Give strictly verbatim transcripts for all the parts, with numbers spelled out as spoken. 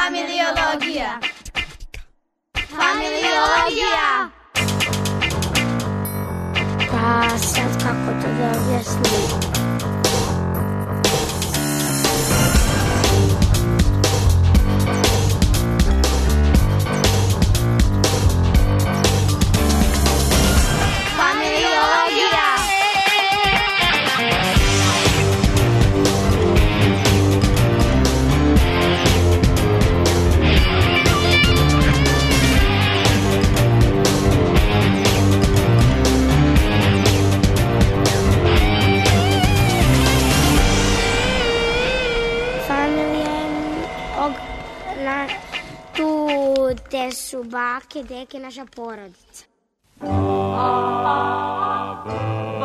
Familiologija. Familiologija. Pa sad kako to da objasnim? Gde su bake, deke, naša porodica. A, B,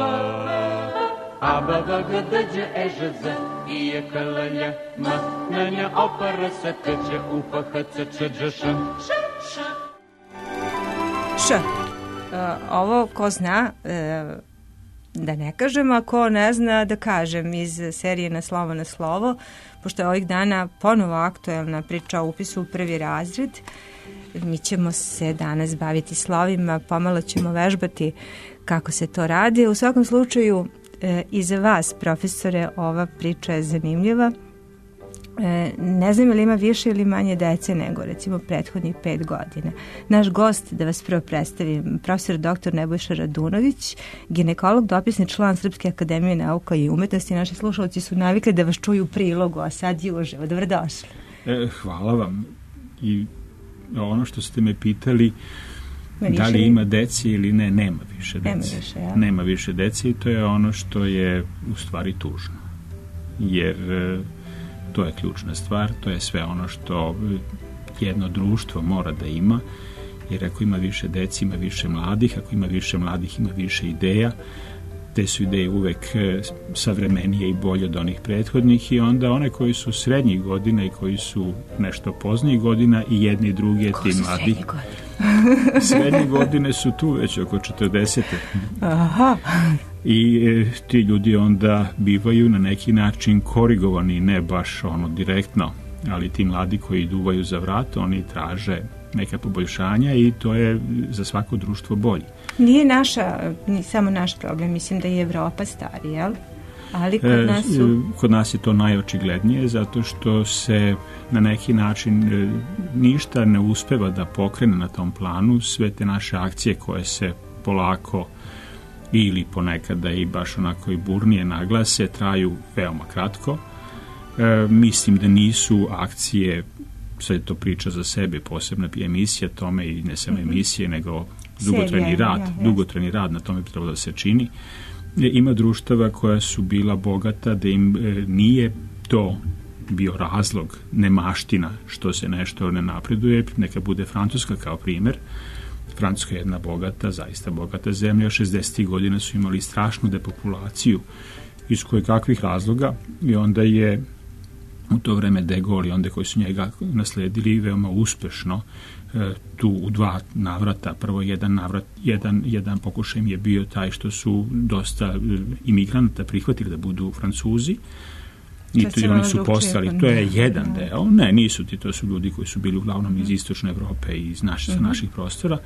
A, B, V, G, D, Đ, E, Ž, Z, I, J, K, L, J, M, N, J, O, P, R, S, T, Č, U, P, H, C, Č, Đ, Š, Š, Š. Š. Ovo ko zna, da ne kažem, a ko ne zna da kažem, iz serije Na slovo na slovo, pošto je ovih dana ponovo aktuelna priča o upisu u prvi razred. Mi ćemo se danas baviti slovima, pomalo ćemo vežbati kako se to radi. U svakom slučaju, e, i za vas, profesore, ova priča je zanimljiva. E, ne znam ili ima više ili manje dece nego recimo prethodnih pet godina. Naš gost, da vas prvo predstavim, profesor doktor Nebojša Radunović, ginekolog, dopisni član Srpske akademije nauka i umetnosti. Naši slušalci su navikli da vas čuju u prilogu, a sad i uživo. Dobrodošli. E, hvala vam. I ono što ste me pitali, da li ima deci ili ne, nema više deci. Nema više, ja. Nema više deci i to je ono što je u stvari tužno. Jer to je ključna stvar, to je sve ono što jedno društvo mora da ima, jer ako ima više deci, ima više mladih, ako ima više mladih, ima više ideja, te su ideje uvek savremenije i bolje od onih prethodnih i onda one koji su srednjih godina i koji su nešto poznijih godina i jedni i drugi, Ko ti su mladi. srednje godine? Srednje godine su tu već oko četrdesete. Aha. I e, ti ljudi onda bivaju na neki način korigovani, ne baš ono direktno, ali ti mladi koji duvaju za vrat, oni traže neka poboljšanja i to je za svako društvo bolje. Nije naša, ni samo naš problem, mislim da je Evropa stari, jel? Ali kod nas su... E, kod nas je to najočiglednije zato što se na neki način e, ništa ne uspeva da pokrene na tom planu, sve te naše akcije koje se polako ili ponekada i baš onako i burnije naglase, traju veoma kratko. E, mislim da nisu akcije, sad je to priča za sebe, posebna emisija tome i ne samo emisije, nego dugotrajni rad, ja, dugotrajni rad na tome treba da se čini. E, ima društava koja su bila bogata da im e, nije to bio razlog, nemaština što se nešto ne napreduje, neka bude Francuska kao primer. Francuska je jedna bogata, zaista bogata zemlja, šezdesetih godina su imali strašnu depopulaciju iz koje kakvih razloga i onda je u to vreme De Gaulle i onda koji su njega nasledili veoma uspešno e, tu u dva navrata, prvo jedan navrat, jedan, jedan pokušaj je bio taj što su dosta e, imigranata prihvatili da budu Francuzi i to oni su postali, to je jedan deo, ne, nisu ti, to su ljudi koji su bili uglavnom iz istočne Evrope i iz naši, sa naših prostora,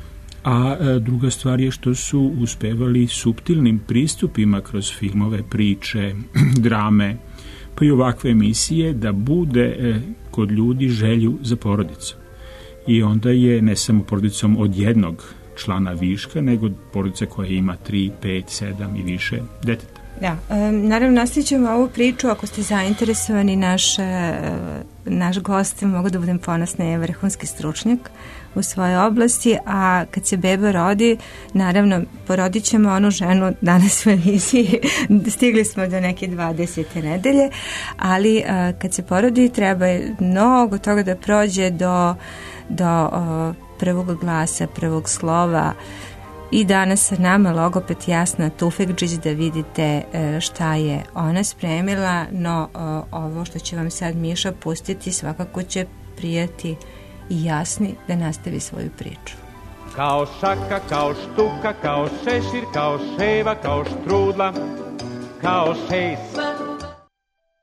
a e, druga stvar je što su uspevali suptilnim pristupima kroz filmove, priče, drame, pa i ovakve emisije da bude e, kod ljudi želju za porodicom. I onda je ne samo porodicom od jednog člana viška, nego porodica koja ima tri, pet, sedam i više deteta. Da, e, naravno nastavit ćemo ovu priču ako ste zainteresovani. Naš, e, naš gost, mogu da budem ponosna, je vrhunski stručnjak u svojoj oblasti, a kad se beba rodi, naravno porodit ćemo onu ženu danas u emisiji, stigli smo do neke dvadesete nedelje, ali e, kad se porodi treba mnogo toga da prođe do, do o, prvog glasa, prvog slova. I danas sa nama logoped Jasna Tufekdžić da vidite šta je ona spremila, no ovo što će vam sad Miša pustiti svakako će prijati i Jasni da nastavi svoju priču. Kao šaka, kao štuka, kao šešir, kao ševa, kao štrudla, kao šejs.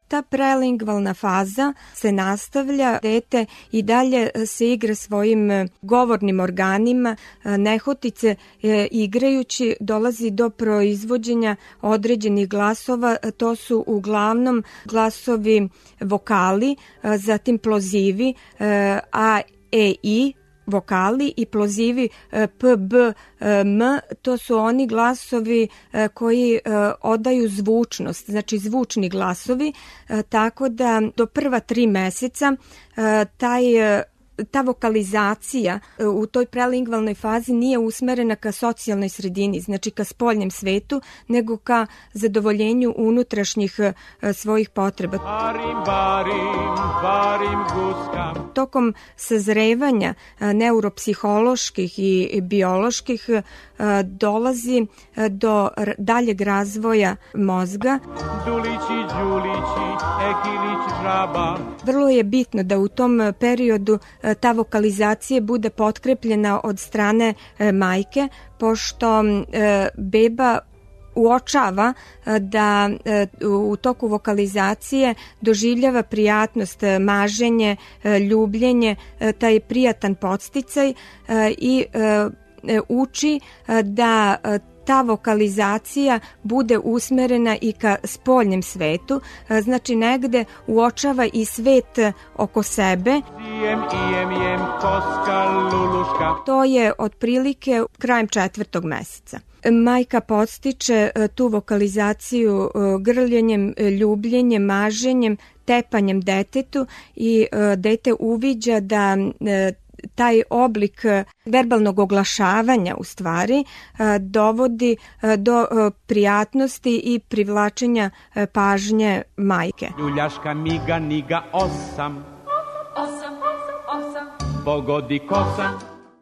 ta prelingvalna faza se nastavlja, dete i dalje se igra svojim govornim organima, nehotice igrajući dolazi do proizvođenja određenih glasova, to su uglavnom glasovi vokali, zatim plozivi, a, e, i, vokali i plozivi p, b, m, to su oni glasovi koji odaju zvučnost, znači zvučni glasovi, tako da do prva tri meseca taj ta vokalizacija u toj prelingvalnoj fazi nije usmerena ka socijalnoj sredini, znači ka spoljnjem svetu, nego ka zadovoljenju unutrašnjih svojih potreba. Barim, barim, barim guskam. Tokom sazrevanja neuropsiholoških i bioloških dolazi do daljeg razvoja mozga. Dulići, đulići, ekilić, žaba. Vrlo je bitno da u tom periodu ta vokalizacija bude potkrepljena od strane majke, pošto beba uočava da u toku vokalizacije doživljava prijatnost, maženje, ljubljenje, taj prijatan podsticaj i uči da ta vokalizacija bude usmerena i ka spoljnem svetu, znači negde uočava i svet oko sebe. Jem, jem, jem, koska, luluška. To je otprilike krajem četvrtog meseca. Majka podstiče tu vokalizaciju grljenjem, ljubljenjem, maženjem, tepanjem detetu i dete uviđa da taj oblik verbalnog oglašavanja u stvari dovodi do prijatnosti i privlačenja pažnje majke. Ljuljaška, miga, niga, osam. Osam, osam. Pogodi kosam.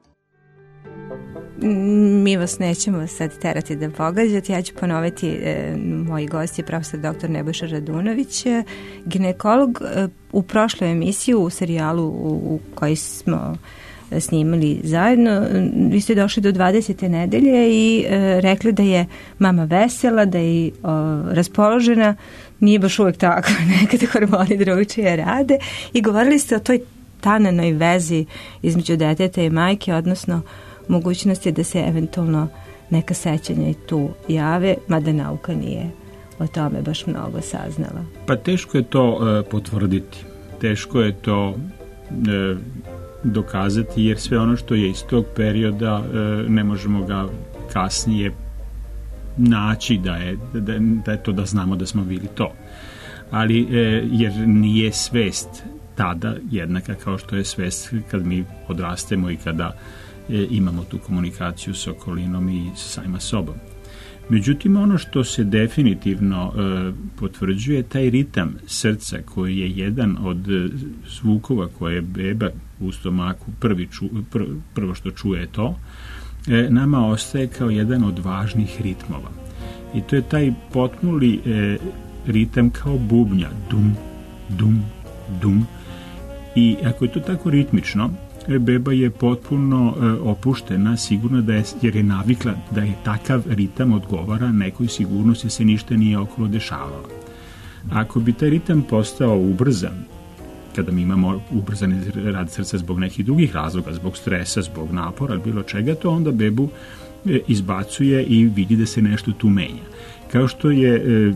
Mi vas nećemo sad terati da pogađate. Ja ću ponoviti, e, moji gosti je profesor doktor Nebojša Radunović, e, ginekolog. E, u prošloj emisiji u serijalu u, u koji smo snimali zajedno, vi ste došli do dvadesete nedelje i e, rekli da je mama vesela, da je o, raspoložena. Nije baš uvek tako, nekada hormoni drugačije rade, i govorili ste o toj tananoj vezi između deteta i majke, odnosno mogućnosti da se eventualno neka sećanja i tu jave, mada nauka nije o tome baš mnogo saznala. Pa teško je to e, potvrditi. Teško je to e, dokazati, jer sve ono što je iz tog perioda e, ne možemo ga kasnije naći da je, da, da je to da znamo da smo bili to. Ali e, jer nije svest tada jednaka kao što je svest kad mi odrastemo i kada e, imamo tu komunikaciju s okolinom i samima sobom. Međutim, ono što se definitivno e, potvrđuje, taj ritam srca koji je jedan od e, zvukova koje beba u stomaku prvi ču, pr, prvo što čuje to, e, nama ostaje kao jedan od važnih ritmova. I to je taj potmuli e, ritam kao bubnja, dum, dum, dum. I ako je to tako ritmično, beba je potpuno e, opuštena, sigurno da je, jer je navikla da je takav ritam odgovara nekoj sigurnosti, se ništa nije okolo dešavalo. Ako bi taj ritam postao ubrzan, kada mi imamo ubrzani rad srca zbog nekih drugih razloga, zbog stresa, zbog napora, bilo čega, to onda bebu e, izbacuje i vidi da se nešto tu menja. Kao što je e,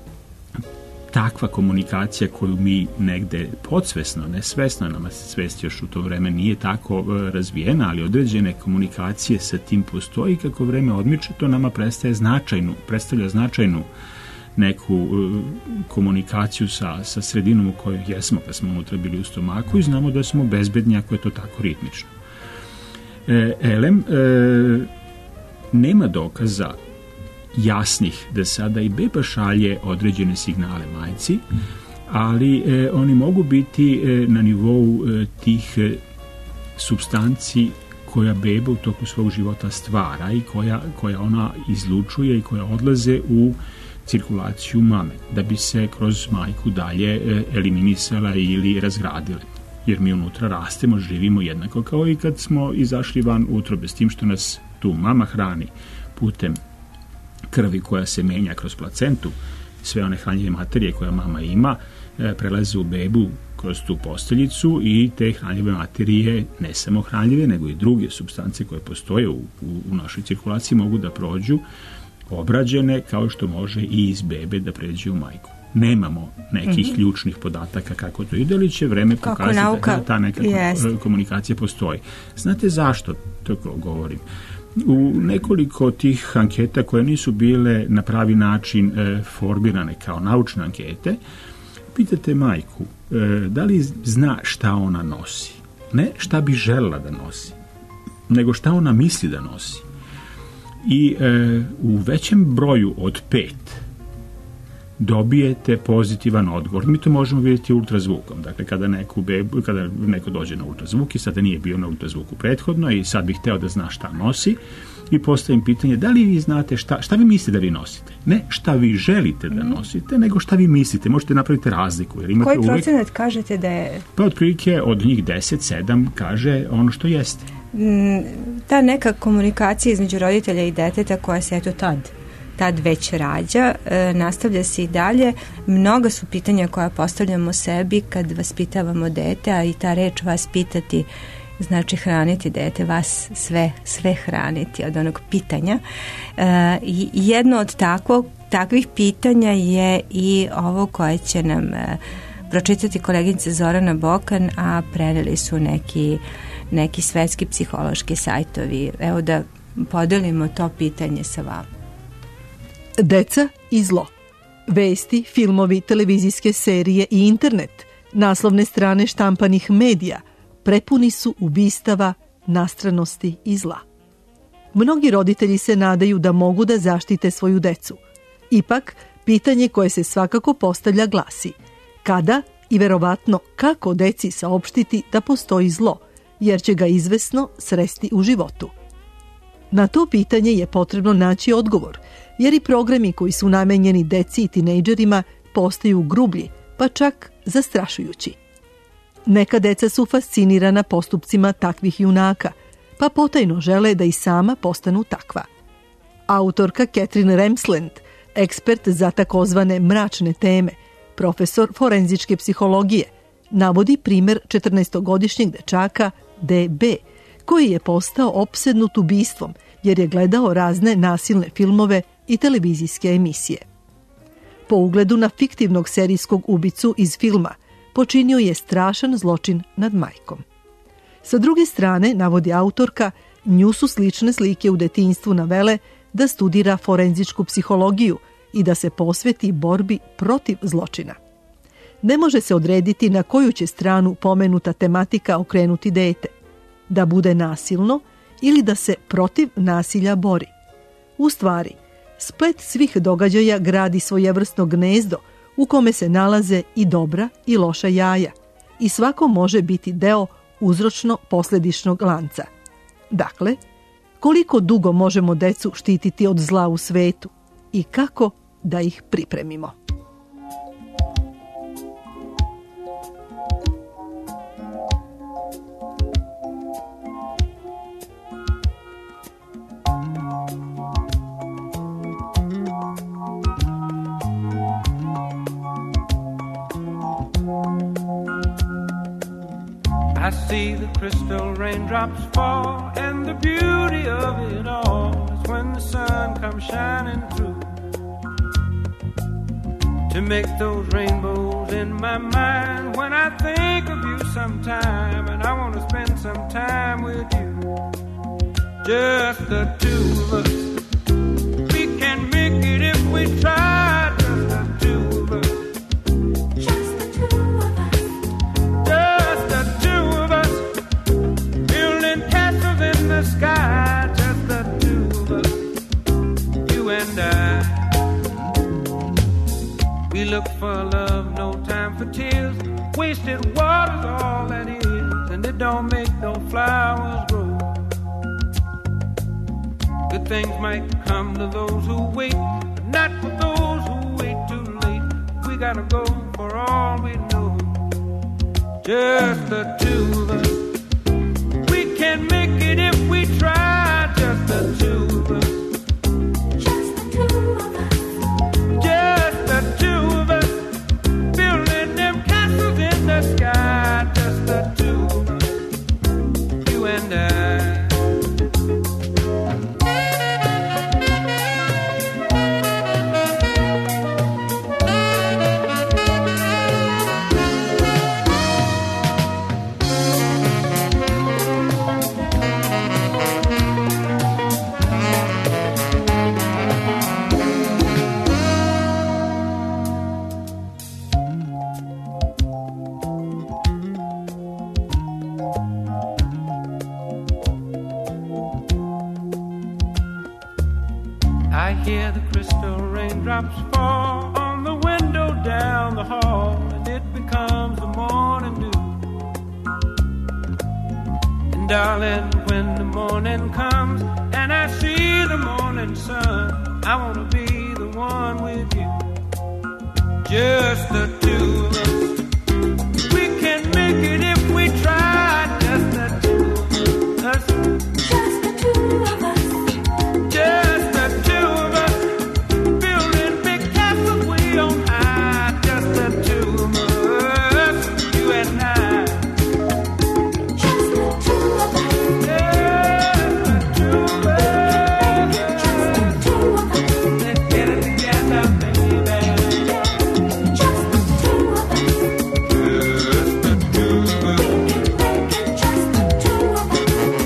takva komunikacija koju mi negde podsvesno, nesvesno, nama svest još u to vreme nije tako e, razvijena, ali određene komunikacije sa tim postoji, kako vreme odmiče, to nama prestaje značajnu, predstavlja značajnu neku e, komunikaciju sa, sa sredinom u kojoj jesmo kad smo unutra bili u stomaku i znamo da smo bezbedni ako je to tako ritmično. E, elem, e, nema dokaza jasnih da sada i beba šalje određene signale majci, ali e, oni mogu biti e, na nivou e, tih e, supstanci koja beba u toku svog života stvara i koja, koja ona izlučuje i koja odlaze u cirkulaciju mame, da bi se kroz majku dalje e, eliminisala ili razgradile. Jer mi unutra rastemo, živimo jednako kao i kad smo izašli van utrobe, s tim što nas tu mama hrani putem krvi koja se menja kroz placentu, sve one hranjive materije koje mama ima prelaze u bebu kroz tu posteljicu i te hranjive materije, ne samo hranjive, nego i druge supstance koje postoje u, u, u našoj cirkulaciji mogu da prođu obrađene kao što može i iz bebe da pređe u majku. Nemamo nekih mm-hmm. ključnih podataka kako to ide, ali će vreme pokazati da ta neka yes. komunikacija postoji. Znate zašto to govorim? U nekoliko tih anketa koje nisu bile na pravi način e, formirane kao naučne ankete, pitate majku e, da li zna šta ona nosi. Ne šta bi željela da nosi, nego šta ona misli da nosi. I e, u većem broju od pet dobijete pozitivan odgovor. Mi to možemo vidjeti ultrazvukom. Dakle, kada neko, bebu, kada neko dođe na ultrazvuk i sada nije bio na ultrazvuku prethodno i sad bih hteo da zna šta nosi i postavim pitanje da li vi znate šta, šta vi mislite da vi nosite. Ne šta vi želite da nosite, nego šta vi mislite. Možete napraviti razliku. Jer imate koji uvek, procenat kažete da je? Pa otprilike od njih deset, sedam kaže ono što jeste. Ta neka komunikacija između roditelja i deteta koja se eto tad tad već rađa, e, nastavlja se i dalje. Mnoga su pitanja koja postavljamo sebi kad vaspitavamo dete, a i ta reč vas pitati znači hraniti dete, vas sve, sve hraniti od onog pitanja. E, i jedno od takvog, takvih pitanja je i ovo koje će nam e, pročitati koleginica Zorana Bokan, a preneli su neki, neki svetski psihološki sajtovi. Evo da podelimo to pitanje sa vama. Deca i zlo. Vesti, filmovi, televizijske serije i internet, naslovne strane štampanih medija prepuni su ubistava, nastranosti i zla. Mnogi roditelji se nadaju da mogu da zaštite svoju decu. Ipak, pitanje koje se svakako postavlja glasi: kada i verovatno kako deci saopštiti da postoji zlo, jer će ga izvesno sresti u životu? Na to pitanje je potrebno naći odgovor, jer i programi koji su namenjeni deci i tinejdžerima postaju grublji, pa čak zastrašujući. Neka deca su fascinirana postupcima takvih junaka, pa potajno žele da i sama postanu takva. Autorka Catherine Ramsland, ekspert za takozvane mračne teme, profesor forenzičke psihologije, navodi primer četrnaestogodišnjeg dečaka D B, koji je postao opsednut ubistvom jer je gledao razne nasilne filmove i televizijske emisije. Po ugledu na fiktivnog serijskog ubicu iz filma, počinio je strašan zločin nad majkom. Sa druge strane, navodi autorka, nju su slične slike u detinjstvu navele da studira forenzičku psihologiju i da se posveti borbi protiv zločina. Ne može se odrediti na koju će stranu pomenuta tematika okrenuti dete, da bude nasilno ili da se protiv nasilja bori. U stvari, splet svih događaja gradi svojevrsno gnezdo u kome se nalaze i dobra i loša jaja i svako može biti deo uzročno-posledičnog lanca. Dakle, koliko dugo možemo decu štititi od zla u svetu i kako da ih pripremimo? I see the crystal raindrops fall, and the beauty of it all is when the sun comes shining through to make those rainbows in my mind. When I think of you sometime, and I want to spend some time with you, just the two of us. We can make it if we try, just the two of us. The sky, just the two of us, you and I. We look for love, no time for tears. Wasted water's all that is, and it don't make no flowers grow. Good things might come to those who wait, but not for those who wait too late. We gotta go for all we know, just the two of us. Can make it if we try, just the two of us. Just the two of us. Just the where the crystal raindrops fall on the window down the hall, and it becomes the morning dew. And darling, when the morning comes and I see the morning sun, I want to be the one with you, just the two of us. We can make it if we try, just the two of us. Just the two of us. Just the two of us. Building big castles way on high. Just the two of us. You and I. Just the two of us. Just the two of us. Just the two of us. Let's get it together, baby. Just the two of us. Just the two of us. Just the two of us.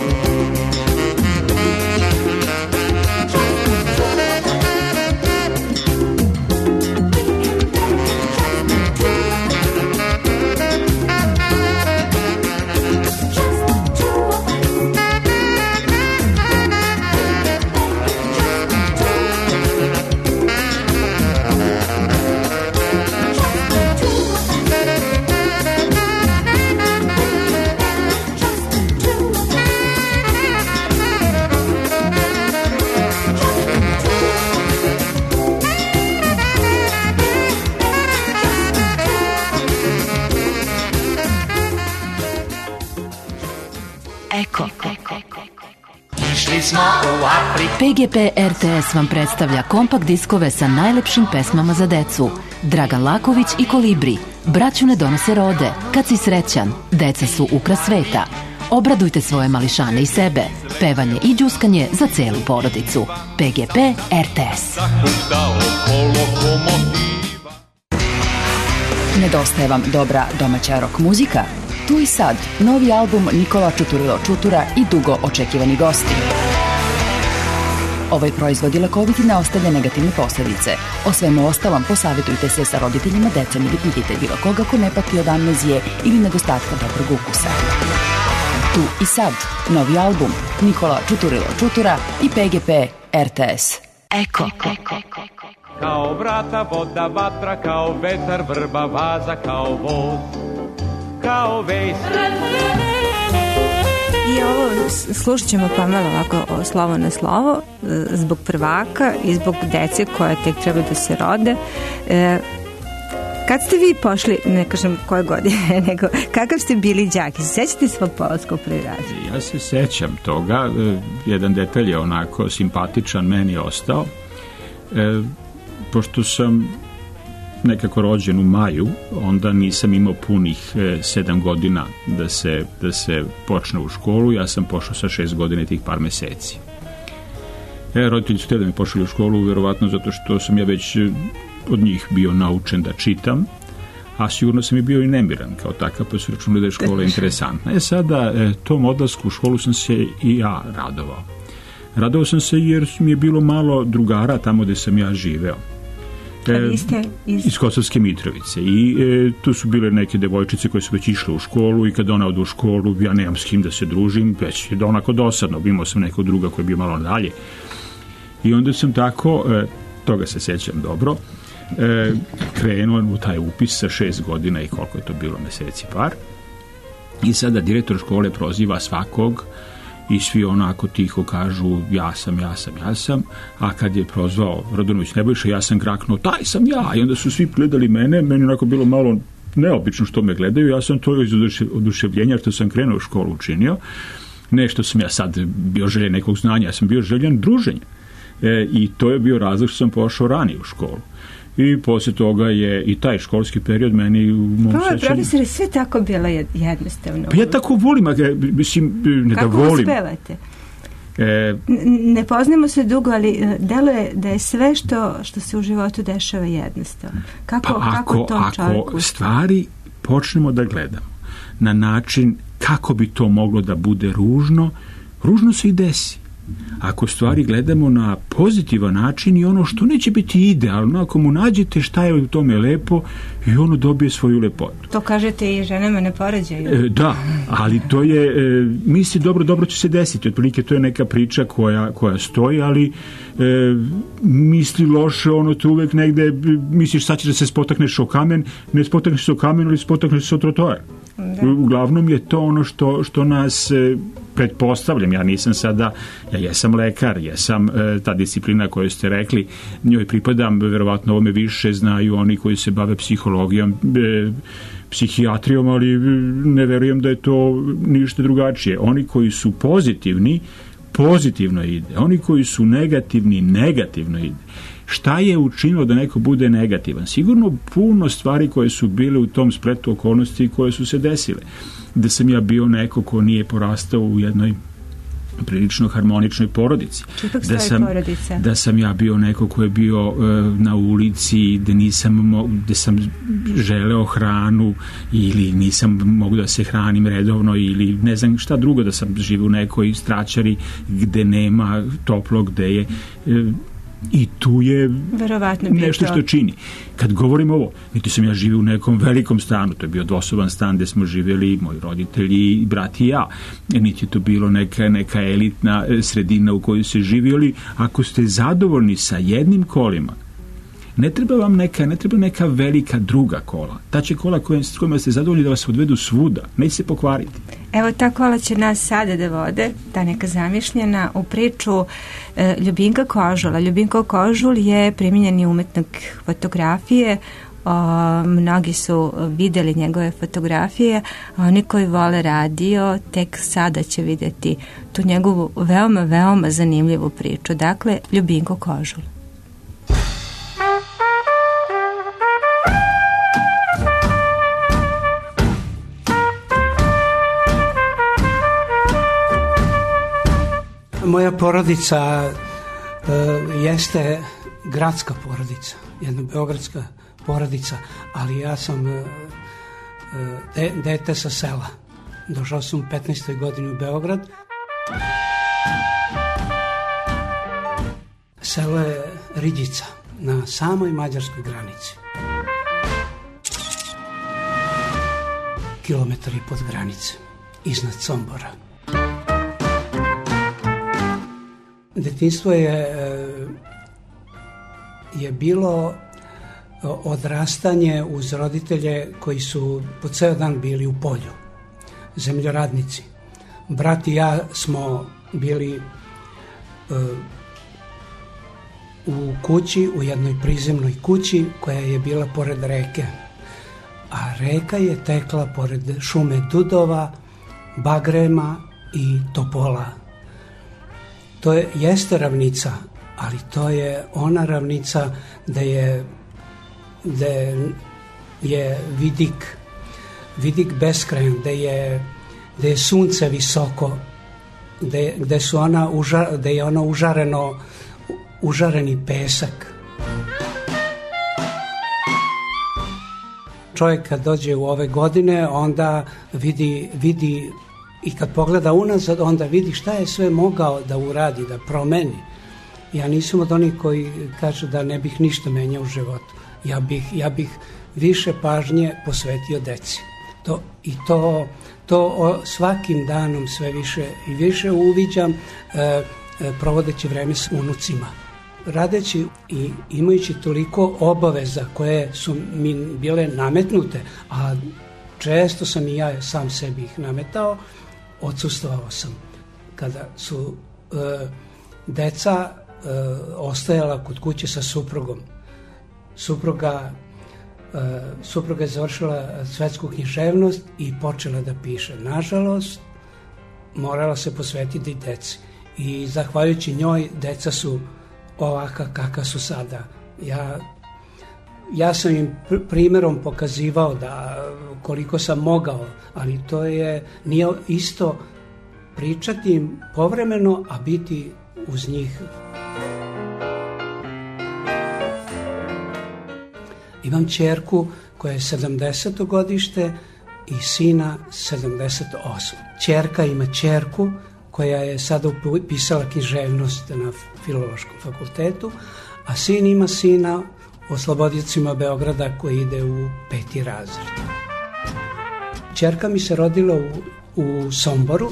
Eko. P G P R T S vam predstavlja kompakt diskove sa najlepšim pesmama za decu. Dragan Laković i Kolibri. Braću ne donose rode. Kad si srećan. Deca su ukras sveta. Obradujte svoje mališane i sebe. Pevanje i đuskanje za celu porodicu. P G P R T S. Nedostaje vam dobra domaća rock muzika? Tu i sad, novi album Nikola Čuturilo Čutura i dugo očekivani gosti. Ovaj proizvod je lekovit i ne ostavlja negativne posledice. O svemu ostalom posavjetujte se sa roditeljima decom ili pitajte bilo koga ko ne pati od amnezije ili nedostatka dobrog ukusa. Tu i sad, novi album Nikola Čuturilo Čutura i P G P R T S. Eko. Kao vrata, voda, vatra, kao vetar, vrba, vaza, kao vod, kao vejs. I ovo slušat ćemo Pamela ovako slovo na slovo zbog prvaka i zbog dece koja tek treba da se rode. E, kad ste vi pošli, ne kažem koje godine, nego kakav ste bili đak? Sećate svog polaska u prvi razred? Ja se sećam toga. Jedan detalj je onako simpatičan meni ostao. E, pošto sam nekako rođen u maju, onda nisam imao punih e, sedam godina da se, da se počne u školu. Ja sam pošao sa šest godina i tih par meseci. E, roditelji su te da mi pošli u školu, verovatno zato što sam ja već od njih bio naučen da čitam, a sigurno sam i bio i nemiran kao takav, pa su računali da je škola interesantna. E sada, e, tom odlasku u školu sam se i ja radovao. Radovao sam se jer mi je bilo malo drugara tamo gde sam ja živeo. E, iz... iz Kosovske Mitrovice i e, tu su bile neke devojčice koje su već išle u školu i kada ona odu u školu ja nemam s kim da se družim, već je da onako dosadno, imao sam nekog druga koji je bio malo dalje i onda sam tako, e, toga se sećam dobro, e, krenuo u taj upis sa šest godina i koliko je to bilo meseci par i sada direktor škole proziva svakog i svi onako tiho kažu ja sam, ja sam, ja sam, a kad je prozvao Radonović Nebojša, ja sam graknuo, taj sam ja, i onda su svi gledali mene, meni onako bilo malo neobično što me gledaju, ja sam to iz oduševljenja što sam krenuo u školu učinio, ne što sam ja sad bio željen nekog znanja, ja sam bio željen druženja e, i to je bio razlog što sam pošao ranije u školu. I poslije toga je i taj školski period meni u mom sećanju... Pa, profesor, je sve tako bilo jednostavno. Pa ja tako volim, a mislim, ne kako da volim. Kako uspevate? E, ne poznamo se dugo, ali deluje da je sve što, što se u životu dešava jednostavno. Kako, pa kako ako, to čovjeku? Ako stvari počnemo da gledamo na način kako bi to moglo da bude ružno, ružno se i desi. Ako stvari gledamo na pozitivan način i ono što neće biti idealno, ako mu nađete šta je u tome lepo i ono dobije svoju lepotu. To kažete i ženama ne poređaju. E, da, ali to je, e, misli dobro, dobro će se desiti. Otprilike to je neka priča koja, koja stoji, ali e, misli loše, ono to uvek negde, misliš sad ćeš da se spotakneš o kamen, ne spotakneš se o kamen, ali spotakneš se o trotoar. Da. Uglavnom je to ono što, što nas e, pretpostavljam, ja nisam sada, ja jesam lekar, jesam e, ta disciplina koju ste rekli, njoj pripadam, verovatno ovome više znaju oni koji se bave psihologijom, e, psihijatrijom, ali ne verujem da je to ništa drugačije. Oni koji su pozitivni, pozitivno ide. Oni koji su negativni, negativno ide. Šta je učinilo da neko bude negativan? Sigurno puno stvari koje su bile u tom spletu okolnosti koje su se desile. Da sam ja bio neko ko nije porastao u jednoj prilično harmoničnoj porodici. Da sam, da sam ja bio neko ko je bio uh, na ulici, da nisam mo, da sam želeo hranu ili nisam mogu da se hranim redovno ili ne znam šta drugo, da sam živio u nekoj straćari gde nema toplo, gde je uh, i tu je nešto što čini. Kad govorim ovo, niti sam ja živio u nekom velikom stanu, to je bio dvosoban stan gde smo živjeli moji roditelji, brat i ja. Niti je to bilo neka, neka elitna sredina u kojoj se živjeli. Ako ste zadovoljni sa jednim kolima, ne treba vam neka, ne treba neka velika druga kola. Ta će kola koje, s kojima ste zadovoljni da vas odvedu svuda, neće se pokvariti. Evo ta kola će nas sada da vode, ta neka zamišljena, u priču e, Ljubinka Kožula. Ljubinko Kožul je primijenjeni umetnik fotografije, o, mnogi su videli njegove fotografije, a oni koji vole radio tek sada će vidjeti tu njegovu veoma, veoma zanimljivu priču. Dakle, Ljubinko Kožul. Moja porodica e, jeste gradska porodica, jedna beogradska porodica, ali ja sam e, de, dete sa sela. Došao sam u petnaestoj godini u Beograd. Selo je Riđica, na samoj mađarskoj granici. Kilometar i pod granice, iznad Sombora. Detinjstvo je, je bilo odrastanje uz roditelje koji su po ceo dan bili u polju, zemljoradnici. Brat i ja smo bili uh, u kući, u jednoj prizemnoj kući koja je bila pored reke. A reka je tekla pored šume dudova, bagrema i topola. To je, jeste ravnica, ali to je ona ravnica gde je, gde je vidik, vidik beskrajan, gde je, gde je sunce visoko, gde, gde, su ona uža, gde je ono užareno, užareni pesak. Čovjek kad dođe u ove godine, onda vidi, vidi i kad pogleda unazad, onda vidi šta je sve mogao da uradi, da promeni. Ja nisam od onih koji kažu da ne bih ništa menjao u životu. Ja bih, ja bih više pažnje posvetio deci. To, I to, to o, svakim danom sve više i više uviđam e, e, provodeći vreme s unucima. Radeći i imajući toliko obaveza koje su mi bile nametnute, a često sam i ja sam sebi ih nametao, odsustvovao sam. Kada su e, deca e, ostajala kod kuće sa suprugom. Supruga, e, supruga je završila svetsku književnost i počela da piše. Nažalost, morala se posvetiti deci. I zahvaljujući njoj, deca su ovaka kakva su sada. Ja, ja sam im primjerom pokazivao da koliko sam mogao, ali to je nije isto pričati im povremeno, a biti uz njih. Imam ćerku koja je sedamdeseto godište i sina sedamdeset osam. Ćerka ima ćerku koja je sada upisala književnost na Filološkom fakultetu, a sin ima sina o Slobodjacima Beograda koji ide u peti razred. Ćerka mi se rodila u, u Somboru,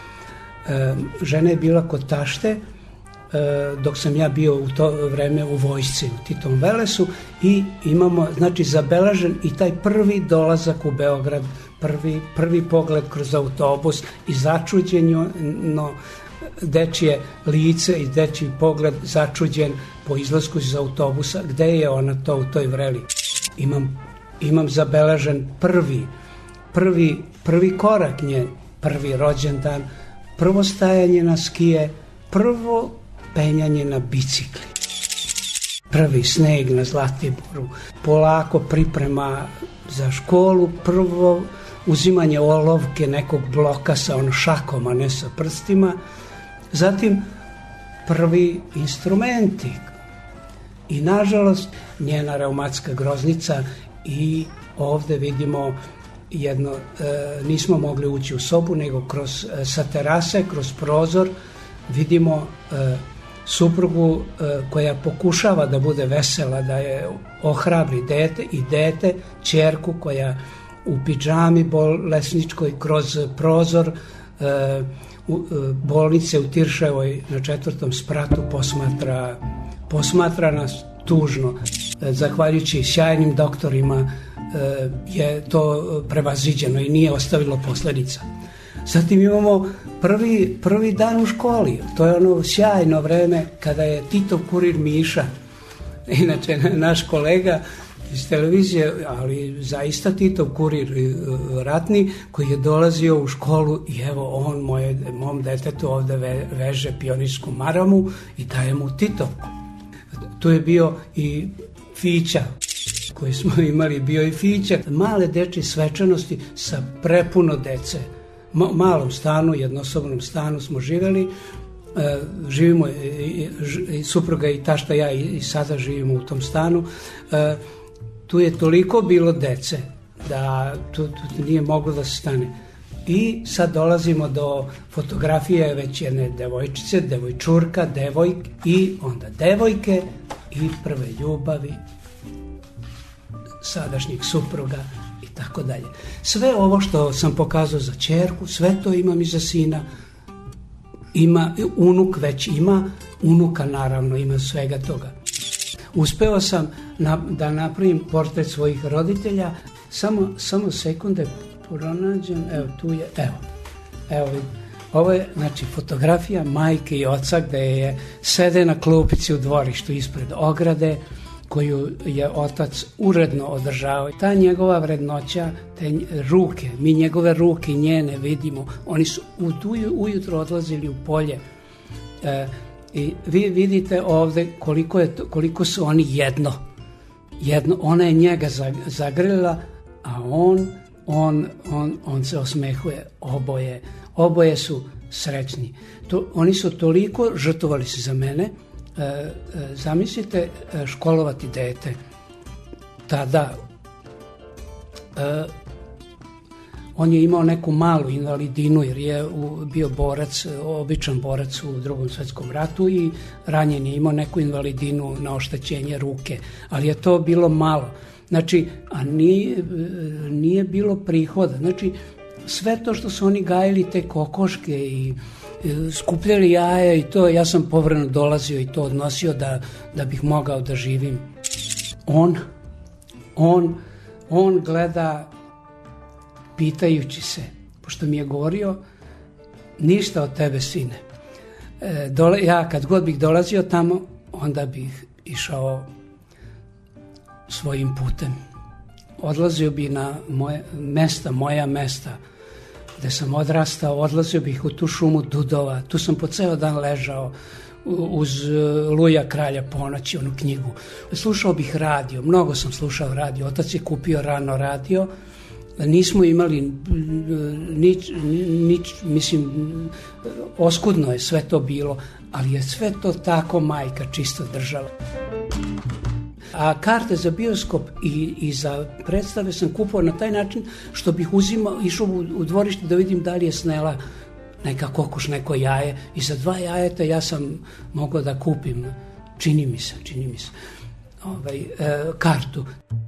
e, žena je bila kod tašte, e, dok sam ja bio u to vreme u vojsci u Titovom Velesu i imamo, znači, zabeležen i taj prvi dolazak u Beograd, prvi, prvi pogled kroz autobus i začuđenjo no, dečije lice i dečiji pogled začuđen po izlasku iz autobusa, gde je ona to u toj vreli. Imam, imam zabeležen prvi, prvi, prvi korak nje, prvi rođendan, prvo stajanje na skije, prvo penjanje na bicikli, prvi sneg na Zlatiboru, polako priprema za školu, prvo uzimanje olovke nekog bloka sa ono šakom, a ne sa prstima, zatim prvi instrumenti i nažalost njena reumatska groznica i ovde vidimo jedno, e, nismo mogli ući u sobu, nego kroz, e, sa terase, kroz prozor vidimo e, suprugu e, koja pokušava da bude vesela, da je ohrabri dete i dete, ćerku koja u pidžami bolesničkoj kroz prozor e, u, e, bolnice u Tirševoj na četvrtom spratu posmatra, posmatra nas tužno. E, zahvaljujući sjajnim doktorima e, je to prevaziđeno i nije ostavilo posledica. Zatim imamo prvi, prvi dan u školi, to je ono sjajno vreme kada je Titov kurir Miša, inače naš kolega iz televizije, ali zaista Titov kurir ratni, koji je dolazio u školu i evo on moje, mom detetu ovde ve, veže pionirsku maramu i daje mu Titovku. Tu je bio i Fića, koji smo imali, bio i Fića. Male dečje svečanosti sa prepuno dece. Ma, malom stanu, jednosobnom stanu smo živeli, e, živimo, i, i, supruga i tašta ja i, i sada živimo u tom stanu. E, tu je toliko bilo dece da tu, tu nije moglo da se stane. I sad dolazimo do fotografije već jedne devojčice, devojčurka, devojk i onda devojke i prve ljubavi sadašnjeg supruga i tako dalje. Sve ovo što sam pokazao za ćerku, sve to imam i za sina. Ima, unuk već ima, unuka naravno ima svega toga. Uspeo sam na, da napravim portret svojih roditelja, samo, samo sekunde pronađem, evo tu je, evo, evo ovo je, znači, fotografija majke i oca gde je sede na klupici u dvorištu ispred ograde, koju je otac uredno održavao. Ta njegova vrednoća, te ruke, mi njegove ruke i njene vidimo, oni su ujutro odlazili u polje e, i vi vidite ovde koliko, je, koliko su oni jedno. jedno. Ona je njega zagrlila, a on, on, on, on se osmehuje, oboje, oboje su srećni. To, oni su toliko žrtvovali se za mene. E, e, zamislite e, školovati dete tada e, on je imao neku malu invalidinu jer je u, bio borac, običan borac u drugom svetskom ratu i ranjen je imao neku invalidinu na oštećenje ruke, ali je to bilo malo, znači, a nije, nije bilo prihoda, znači sve to što su oni gajili, te kokoške i skupljali jaja i to, ja sam povremeno dolazio i to odnosio da, da bih mogao da živim. On, on, on gleda pitajući se, pošto mi je govorio, ništa od tebe, sine. E, dole, ja kad god bih dolazio tamo, onda bih išao svojim putem. Odlazio bih na moje mesta, moja mesta, gde sam odrastao, odlazio bih u tu šumu dudova, tu sam po ceo dan ležao uz Luja Kralja ponoći, onu knjigu. Slušao bih radio, mnogo sam slušao radio, otac je kupio rano radio, nismo imali nič, nič, mislim, oskudno je sve to bilo, ali je sve to tako majka čisto držala. A karte za bioskop i, i za predstave sam kupovao na taj način što bih uzimao, išao u, u dvorište da vidim da li je snela neka kokoš, neko jaje i za dva jajeta ja sam mogao da kupim, čini mi se, čini mi se, ovaj, e, kartu.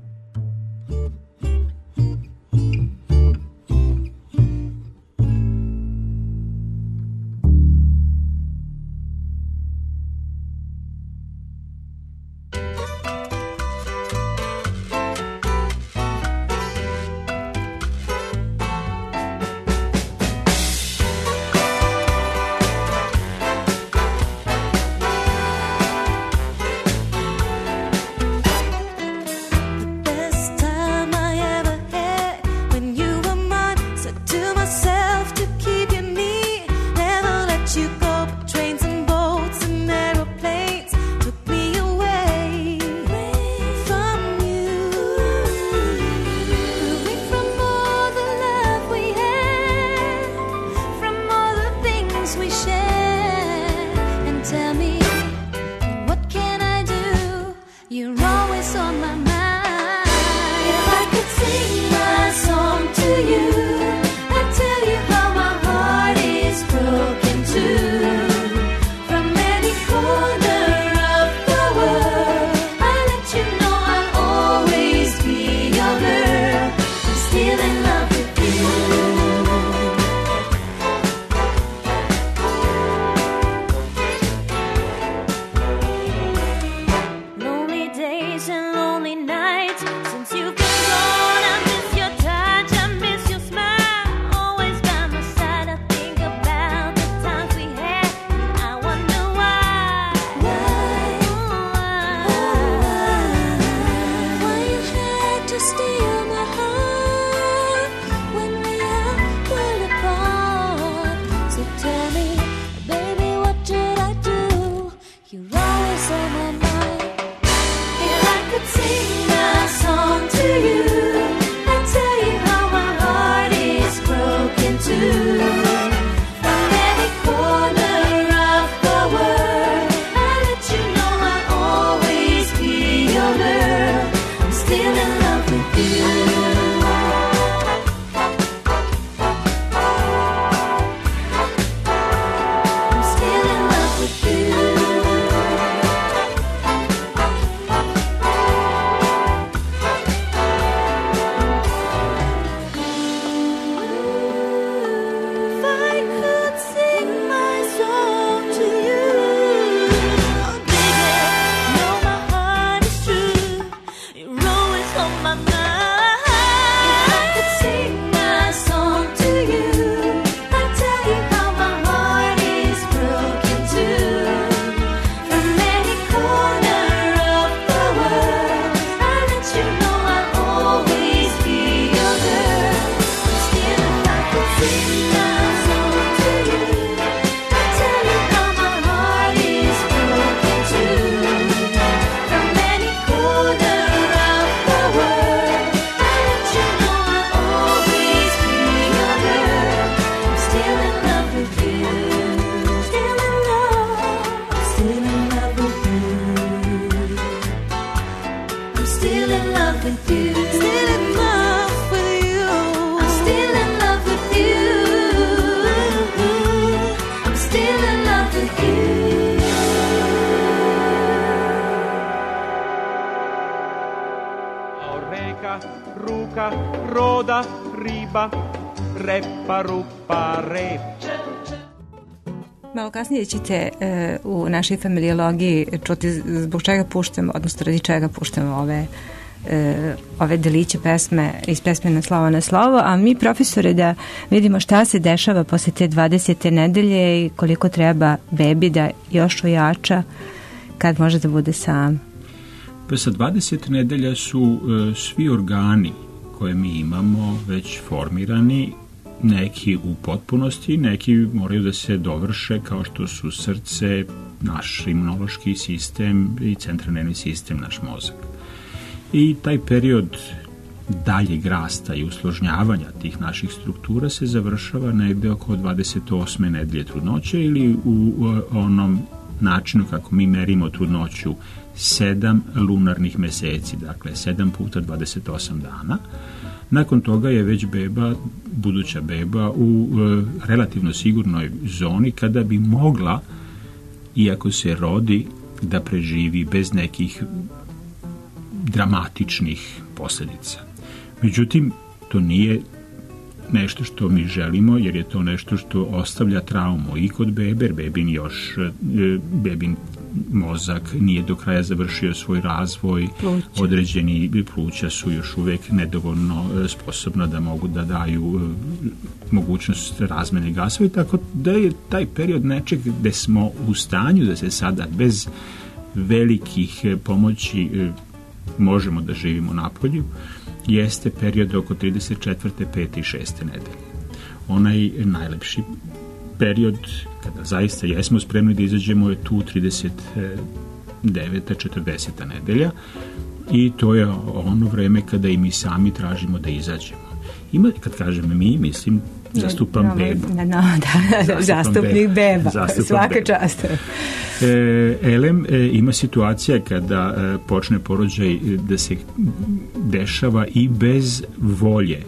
ruka, roda, riba, repa, rupa, rep. Malo kasnije ćete e, u našoj familiologiji čuti zbog čega puštamo, odnosno radi čega puštamo ove, e, ove deliće pesme iz pesme Na slovo na slovo, a mi, profesore, da vidimo šta se dešava posle te dvadesete nedelje i koliko treba bebi da još ojača kad može da bude sam. Pa sa dvadesete nedelja su e, svi organi koje mi imamo već formirani, neki u potpunosti, neki moraju da se dovrše kao što su srce, naš imunološki sistem i centralni nervni sistem, naš mozak. I taj period daljeg rasta i usložnjavanja tih naših struktura se završava negde oko dvadeset osme nedelje trudnoće ili u onom načinu kako mi merimo trudnoću sedam lunarnih meseci, dakle sedam puta dvadeset osam dana. Nakon toga je već beba, buduća beba, u e, relativno sigurnoj zoni kada bi mogla, iako se rodi, da preživi bez nekih dramatičnih posljedica. Međutim, to nije nešto što mi želimo, jer je to nešto što ostavlja traumu i kod bebe, jer bebin još, bebin mozak nije do kraja završio svoj razvoj, pluća. Određeni pluća su još uvijek nedovoljno sposobna da mogu da daju mogućnost razmene gasova, tako da je taj period nečeg gde smo u stanju da se sada bez velikih pomoći možemo da živimo napolju, jeste period oko trideset četvrte, pete i šeste nedelje. Onaj najlepši period, kada zaista jesmo spremni da izađemo, je tu trideset deveta, četrdeseta nedelja i to je ono vreme kada i mi sami tražimo da izađemo. Ima, kad kažem mi, mislim, zastupam no, bebu. No, no, da, da, zastupnik beba, Zastupam svaka beba. Čast. E, elem, e, ima situacija kada e, počne porođaj da se dešava i bez volje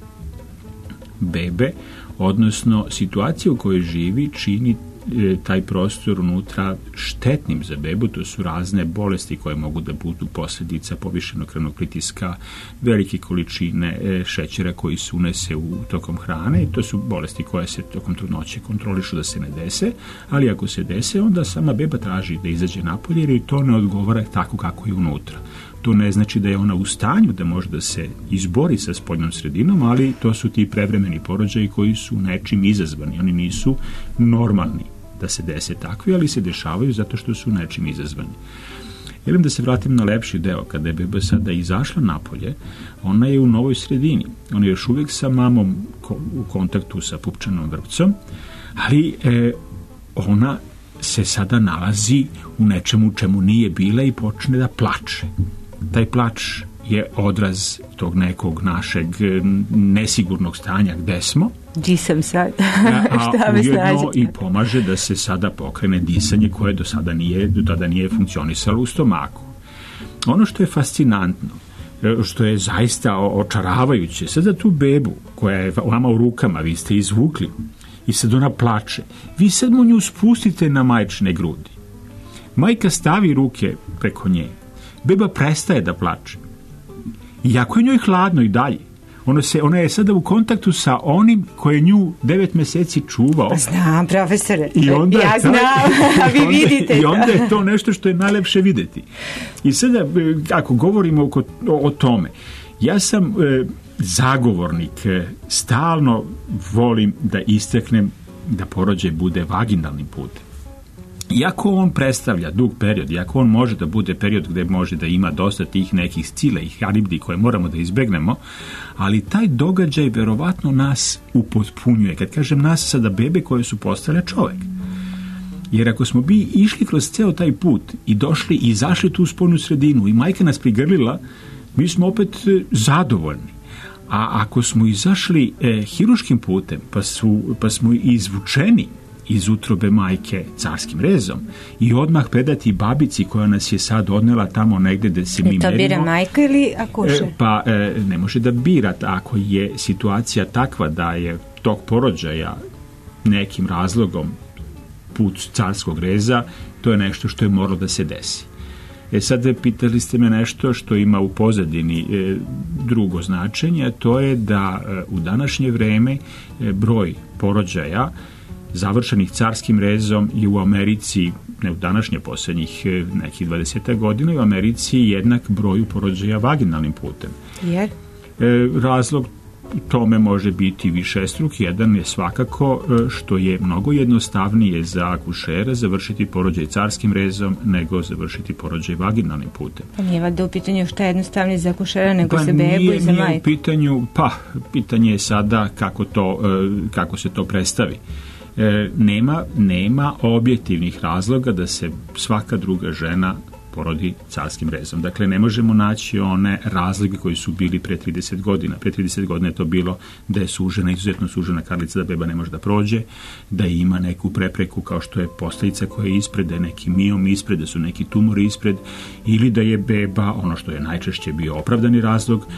bebe, odnosno situacija u kojoj živi čini e, taj prostor unutra štetnim za bebu. To su razne bolesti koje mogu da budu posljedica povišenog krvnog pritiska, velike količine e, šećera koji se unese u tokom hrane, i to su bolesti koje se tokom trudnoće kontrolišu da se ne dese, ali ako se dese, onda sama beba traži da izađe napolje, jer i to ne odgovara tako kako je unutra. To ne znači da je ona u stanju da može da se izbori sa spoljnom sredinom, ali to su ti prevremeni porođaji koji su nečim izazvani. Oni nisu normalni da se dese takvi, ali se dešavaju zato što su nečim izazvani. Želim da se vratim na lepši deo. Kada je beba sada izašla napolje, ona je u novoj sredini. Ona je još uvijek sa mamom u kontaktu sa pupčanom vrpcom, ali e, ona se sada nalazi u nečemu čemu nije bila i počne da plače. Taj plač je odraz tog nekog našeg nesigurnog stanja gde smo. Gdje sam sad? A ujedno i pomaže da se sada pokrene disanje koje do sada nije, do tada nije funkcionisalo u stomaku. Ono što je fascinantno, što je zaista očaravajuće, sada tu bebu koja je vama u rukama, vi ste izvukli i sad ona plače, vi sad mu nju spustite na majčine grudi. Majka stavi ruke preko nje, beba prestaje da plače. Iako je njoj hladno i dalje, ona, se, ona je sada u kontaktu sa onim koje nju devet meseci čuvao. Pa znam, profesore, I onda ja znam, a vi vidite. I onda je to nešto što je najlepše videti. I sada, ako govorimo o, o tome, ja sam e, zagovornik, e, stalno volim da istaknem da porođaj bude vaginalnim putem. Iako on predstavlja dug period, iako on može da bude period gde može da ima dosta tih nekih scila i haribdi koje moramo da izbegnemo, ali taj događaj verovatno nas upotpunjuje. Kad kažem nas, sada bebe koje su postale čovek. Jer ako smo bi išli kroz ceo taj put i došli i izašli tu spoljnu sredinu i majka nas prigrlila, mi smo opet zadovoljni. A ako smo izašli e, hiruškim putem, pa, su, pa smo izvučeni iz utrobe majke carskim rezom i odmah predati babici koja nas je sad odnela tamo negde gde se mi merimo. To bira majka ili akušer? E, pa e, ne može da bira. Ako je situacija takva da je tog porođaja nekim razlogom put carskog reza, to je nešto što je moralo da se desi. E sad pitali ste me nešto što ima u pozadini e, drugo značenje, a to je da e, u današnje vreme e, broj porođaja završenih carskim rezom je u Americi, ne u današnje posljednjih nekih dvadeset godina, u Americi jednak broju porođaja vaginalnim putem. Jer? E, razlog tome može biti višestruk. Jedan je svakako što je mnogo jednostavnije za akušera završiti porođaj carskim rezom nego završiti porođaj vaginalnim putem. Pa nije valjda u pitanju što je jednostavnije za akušera nego pa za bebu nije, i za majku? Nije u pitanju, pa pitanje je sada kako, to, kako se to predstavi. E, nema, nema objektivnih razloga da se svaka druga žena porodi carskim rezom. Dakle, ne možemo naći one razlike koji su bili pre trideset godina. Pre trideset godina je to bilo da je sužena, izuzetno sužena karlica, da beba ne može da prođe, da ima neku prepreku kao što je posteljica koja je ispred, da je neki miom ispred, da su neki tumori ispred, ili da je beba, ono što je najčešće bio opravdani razlog,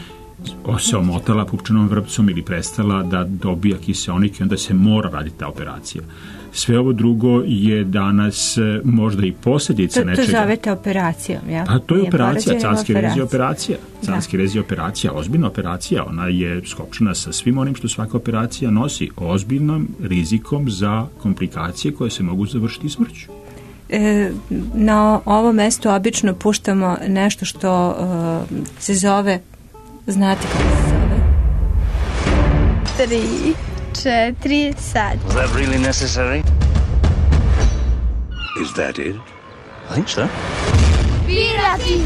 se omotala pupčanom vrpcom ili prestala da dobija kiseonik i onda se mora raditi ta operacija. Sve ovo drugo je danas možda i posljedica to, nečega. To zovete operacijom, ja? Pa to je Nije operacija, carski rez je operacija. Da. Carski rez je operacija, ozbiljna operacija. Ona je skopčena sa svim onim što svaka operacija nosi, ozbiljnom rizikom za komplikacije koje se mogu završiti smrću. E, na ovo mesto obično puštamo nešto što uh, se zove, znate kako se zove? Tri, četiri, sad. Was that really necessary? Is that it? I think so. Pirati!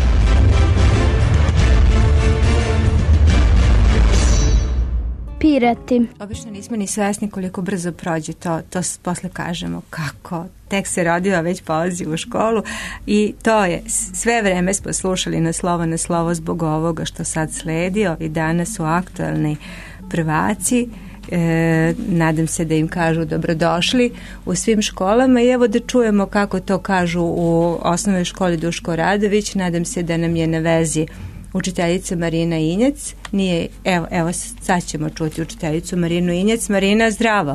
Pirati. Obično nismo ni svesni koliko brzo prođe to, to posle kažemo kako, tek se rodio, a već polazi u školu i to je, sve vreme smo slušali na slovo na slovo zbog ovoga što sad sledi. Ovi danas su aktualni prvaci. E, nadam se da im kažu dobrodošli u svim školama i evo da čujemo kako to kažu u osnovnoj školi Duško Radović. Nadam se da nam je na vezi učiteljica Marina Injac. Nije, evo, evo sad ćemo čuti učiteljicu Marinu Injac. Marina, zdravo.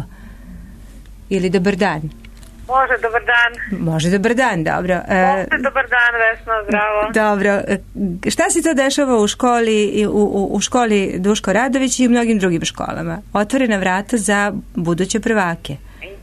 Ili dobar dan. Može, dobar dan. Može, dobar dan, dobro. Može, dobar dan, Vesna, zdravo. Dobro. Šta se to dešava u školi, u, u, u školi Duško Radović i u mnogim drugim školama? Otvorena vrata za buduće prvake.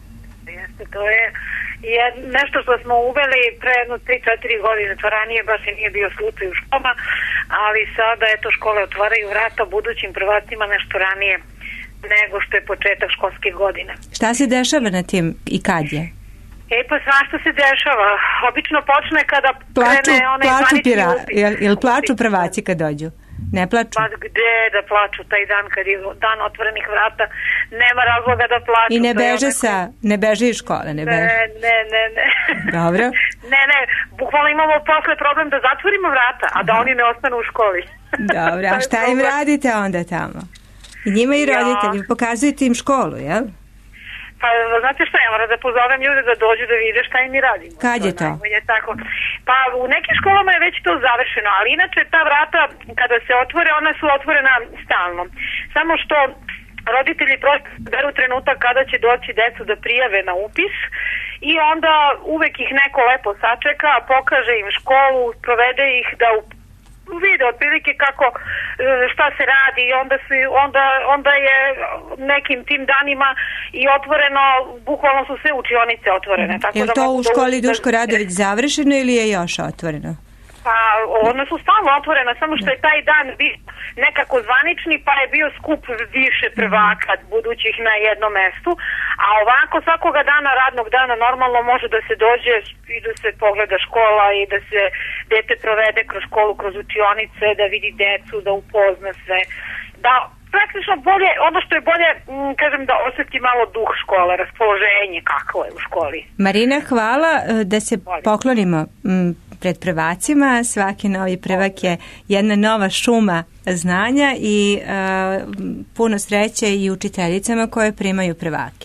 Jeste, to je je nešto što smo uveli pre jedno tri četiri godine, to ranije baš i nije bio slučaj u školama, ali sada eto škole otvaraju vrata budućim prvacima nešto ranije nego što je početak školske godine. Šta se dešava na tim i kad je? E pa svašta se dešava. Obično počne kada plaču, krene onaj plaču zvanični pira, upis. jel, jel plaču prvaci kad dođu? Ne plaču? Pa gde da plaču taj dan kad je dan otvorenih vrata? Nema razloga da plaču. I ne beže neko... sa, ne beže iz škole, ne beže? Ne, ne, ne, ne. Dobro. Ne, ne, bukvalno imamo posle problem da zatvorimo vrata, a da oni ne ostanu u školi. Dobro, a šta im radite onda tamo? I njima i roditelji, ja. Pokazujete im školu, jel? Pa, znate šta, ja moram da pozovem ljude da dođu da vide šta im mi radimo. Kad je to? Je tako. Pa, u nekim školama je već to završeno, ali inače ta vrata, kada se otvore, ona su otvorena stalno. Samo što roditelji prosto beru trenutak kada će doći decu da prijave na upis i onda uvek ih neko lepo sačeka, pokaže im školu, provede ih da u vide otprilike kako šta se radi i onda, su, onda, onda je nekim tim danima i otvoreno, bukvalno su sve učionice otvorene. Tako je li to u školi Duško Radović završeno ili je još otvoreno? Pa one su stalno otvorene, samo što je taj dan bio nekako zvanični, pa je bio skup više prvaka budućih na jednom mestu, a ovako svakoga dana, radnog dana, normalno može da se dođe i da se pogleda škola i da se dete provede kroz školu, kroz učionice, da vidi decu, da upozna sve, da praktično bolje, ono što je bolje, m, kažem, da osjeti malo duh škole, raspoloženje kako je u školi. Marina, hvala, da se poklonimo m, pred prvacima. Svaki novi prvak je jedna nova šuma znanja i uh, puno sreće i učiteljicama koje primaju prvake.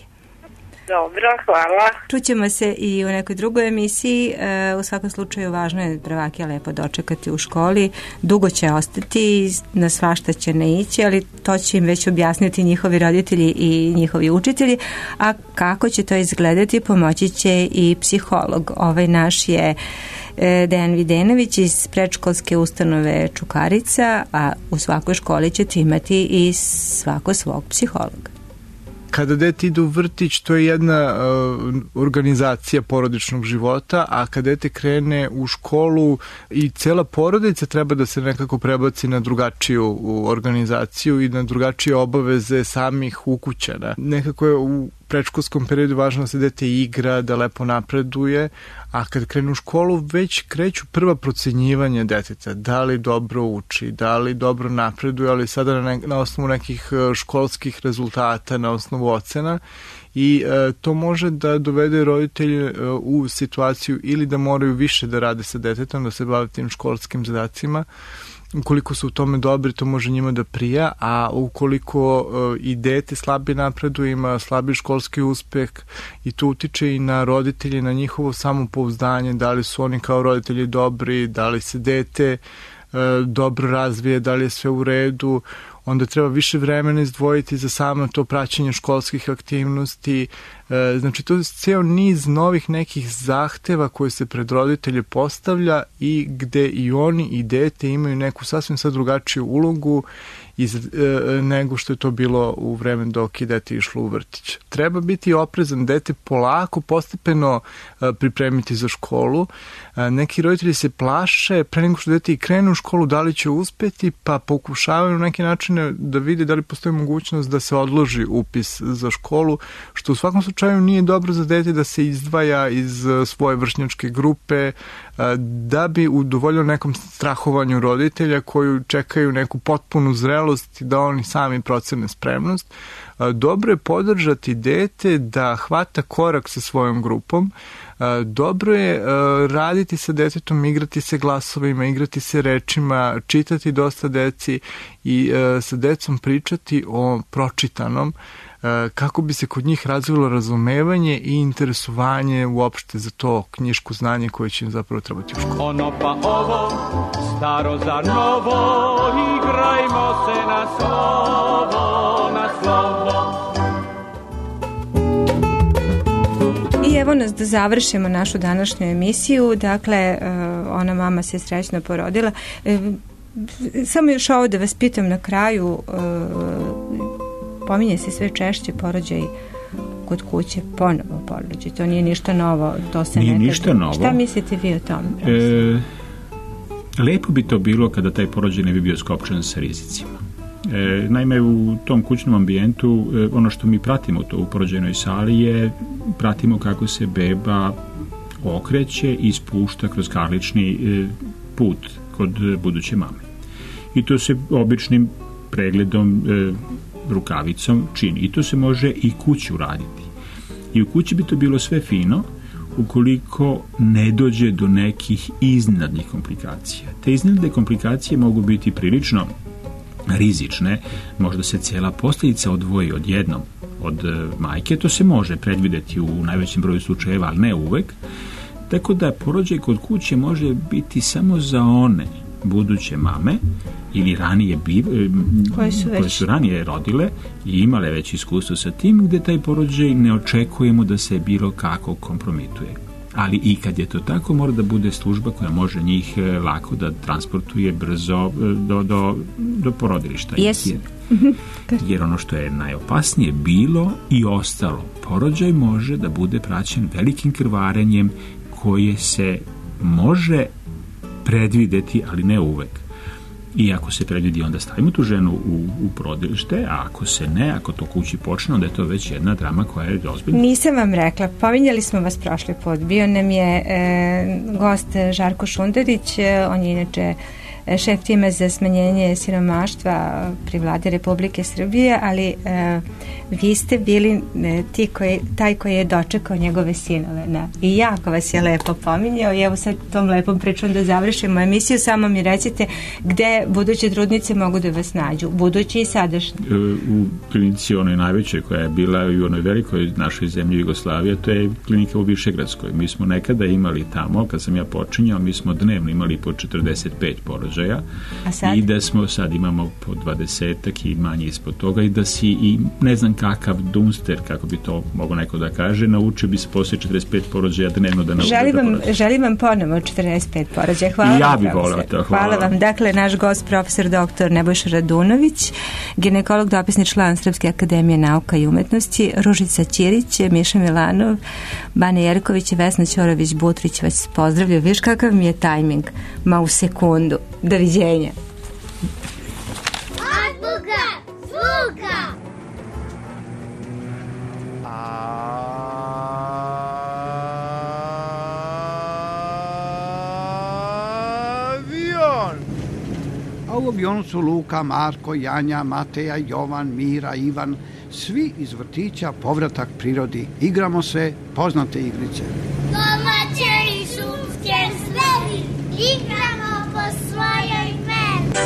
Dobro, hvala. Čućemo se i u nekoj drugoj emisiji. Uh, u svakom slučaju važno je prvake lepo dočekati u školi. Dugo će ostati, na svašta će ne ići, ali to će im već objasniti njihovi roditelji i njihovi učitelji. A kako će to izgledati, pomoći će i psiholog. Ovaj naš je Dejan Videnović iz predškolske ustanove Čukarica, a u svakoj školi ćete imati i svako svog psihologa. Kada dete ide u vrtić, to je jedna uh, organizacija porodičnog života, a kada dete krene u školu i cela porodica treba da se nekako prebaci na drugačiju organizaciju i na drugačije obaveze samih ukućana. Nekako je u predškolskom periodu važno da se dete igra, da lepo napreduje, a kad krenu u školu već kreću prva procenjivanja deteta, da li dobro uči, da li dobro napreduje, ali sada na, ne, na osnovu nekih školskih rezultata, na osnovu ocena i e, to može da dovede roditelje e, u situaciju ili da moraju više da rade sa detetom, da se bave tim školskim zadacima. Ukoliko su u tome dobri, to može njima da prija, a ukoliko uh, i dete slabije napreduje, ima slabiji školski uspeh i to utiče i na roditelje, na njihovo samopouzdanje, da li su oni kao roditelji dobri, da li se dete uh, dobro razvije, da li je sve u redu, onda treba više vremena izdvojiti za samo to praćenje školskih aktivnosti. Znači, to je cijel niz novih nekih zahteva koje se pred roditelje postavlja i gde i oni i dete imaju neku sasvim sad drugačiju ulogu iz, e, nego što je to bilo u vreme dok je dete išlo u vrtić. Treba biti oprezan, dete polako, postepeno e, pripremiti za školu. E, neki roditelji se plaše pre nego što dete i krene u školu, da li će uspeti, pa pokušavaju na neki način da vide da li postoji mogućnost da se odloži upis za školu, što u svakom slučaju nije dobro za dete da se izdvaja iz svoje vršnjačke grupe, da bi udovoljilo nekom strahovanju roditelja koji čekaju neku potpunu zrelost i da oni sami procene spremnost. Dobro je podržati dete da hvata korak sa svojom grupom. Dobro je raditi sa detetom, igrati se glasovima, igrati se rečima, čitati dosta deci i sa decom pričati o pročitanom, kako bi se kod njih razvilo razumevanje i interesovanje uopšte za to knjiško znanje koje će im zapravo trebati u školu. Ono pa ovo, staro za novo, igrajmo se na slovo, na slovo. I evo nas da završimo našu današnju emisiju. Dakle, ona mama se srećno porodila. Samo još ovo da vas pitam na kraju, pominje se sve češće porođaj kod kuće, ponovo porođaj. To nije ništa novo. To se nije nekada... ništa novo. Šta mislite vi o tome? E, lepo bi to bilo kada taj porođaj ne bi bio skopčan sa rizicima. E, naime, u tom kućnom ambijentu e, ono što mi pratimo to u porođajnoj sali je pratimo kako se beba okreće i spušta kroz karlični e, put kod buduće mame. I to se običnim pregledom e, rukavicom čini. I to se može i kući uraditi. I u kući bi to bilo sve fino ukoliko ne dođe do nekih iznenadnih komplikacija. Te iznenadne komplikacije mogu biti prilično rizične, možda se cijela posljedica odvoji odjednom od majke, to se može predvideti u najvećem broju slučajeva, ali ne uvek. Tako da porođaj kod kuće može biti samo za one buduće mame ili ranije biv, koje, su koje su ranije rodile i imale već iskustvo sa tim, gde taj porođaj ne očekujemo da se bilo kako kompromituje. Ali i kad je to tako, mora da bude služba koja može njih lako da transportuje brzo do, do, do porodilišta. Yes. Jer, jer ono što je najopasnije bilo i ostalo, porođaj može da bude praćen velikim krvarenjem koje se može predvideti, ali ne uvek. I ako se predvidi, onda stavimo tu ženu u, u porodilište, a ako se ne, ako to kući počne, onda je to već jedna drama koja je ozbiljna. Nisam vam rekla, pominjali smo vas prošli put. Bio nam je e, gost Žarko Šunderić, on je inače šef tima za smanjenje siromaštva pri vladi Republike Srbije, ali e, vi ste bili e, ti koji, taj koji je dočekao njegove sinove. Na, I jako vas je lepo pominjao i evo sad tom lepom pričom da završimo emisiju, samo mi recite gde buduće trudnice mogu da vas nađu, budući i sadašnji. U klinici onoj najvećoj koja je bila i u onoj velikoj našoj zemlji Jugoslavije, to je klinika u Višegradskoj. Mi smo nekada imali tamo, kad sam ja počinjao, mi smo dnevno imali po četrdeset pet porođaja. I da smo sad imamo po dvadesetak i manje ispod toga i da si i ne znam kakav dunster, kako bi to mogo neko da kaže, naučio bi se poslije četrdeset pet porođaja dnevno da naučio želim da vam, porođaja. Želim vam ponovo četrdeset pet porođaja. Hvala I ja vam, bih voleo to. Hvala, hvala vam. Dakle, naš gost profesor doktor Nebojša Radunović, ginekolog, dopisni član Srpske akademije nauka i umetnosti, Ružica Ćirić, Miša Milanov, Bane Jerković i Vesna Ćorović-Butrić vas pozdravljaju. Viš kakav mi je tajming? Ma u sekundu. Doviđenja. Azbuka zvuka. Avion. A u avionu su Luka, Marko, Janja, Mateja, Jovan, Mira, Ivan, svi iz vrtića Povratak prirodi. Igramo se poznate igrice. Domaće i šumske zveri, igramo po svojoj meri.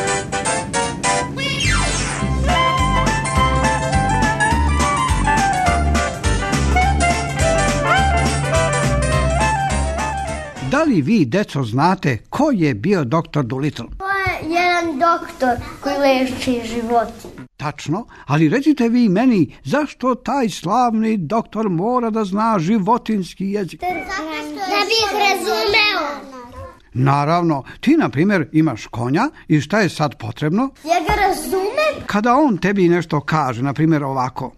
Da li vi, deco, znate ko je bio doktor Dolittle? To je jedan doktor koji leči životinje. Tačno, ali recite vi meni, zašto taj slavni doktor mora da zna životinski jezik? Da bi ih razumeo. Naravno, ti na primjer imaš konja i šta je sad potrebno? Ja ga razumem. Kada on tebi nešto kaže, na primjer ovako.